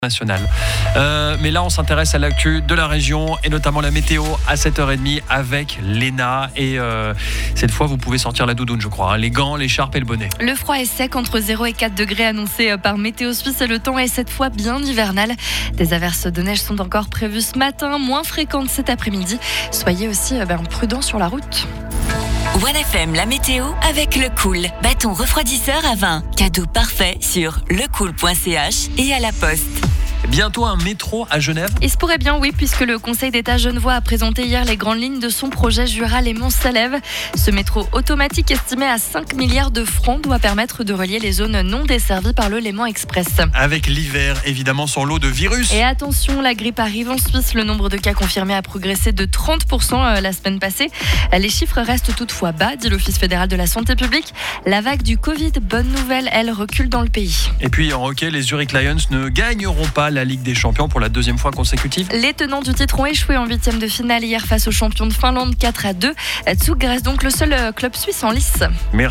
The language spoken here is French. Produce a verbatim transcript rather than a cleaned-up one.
national. Euh, mais là, on s'intéresse à l'actu de la région et notamment la météo à sept heures trente avec Léna. Et euh, cette fois, vous pouvez sortir la doudoune, je crois. Hein, les gants, l'écharpe et le bonnet. Le froid est sec entre zéro et quatre degrés annoncé par Météo Suisse et le temps est cette fois bien hivernal. Des averses de neige sont encore prévues ce matin, moins fréquentes cet après-midi. Soyez aussi ben, prudents sur la route. one F M, la météo avec Le Cool. Bâton refroidisseur à vin. Cadeau parfait sur lecool point c h et à la poste. Bientôt un métro à Genève. Il se pourrait bien, oui, puisque le Conseil d'État genevois a présenté hier les grandes lignes de son projet Jura les Monts-Salève. Ce métro automatique estimé à cinq milliards de francs doit permettre de relier les zones non desservies par le Léman Express. Avec l'hiver, évidemment, son lot de virus. Et attention, la grippe arrive en Suisse. Le nombre de cas confirmés a progressé de trente pour cent la semaine passée. Les chiffres restent toutefois bas, dit l'Office fédéral de la santé publique. La vague du Covid, bonne nouvelle, elle recule dans le pays. Et puis en hockey, les Zurich Lions ne gagneront pas la Ligue des Champions pour la deuxième fois consécutive. Les tenants du titre ont échoué en huitième de finale hier face aux champions de Finlande quatre à deux. Zug reste donc le seul club suisse en lice. Merci.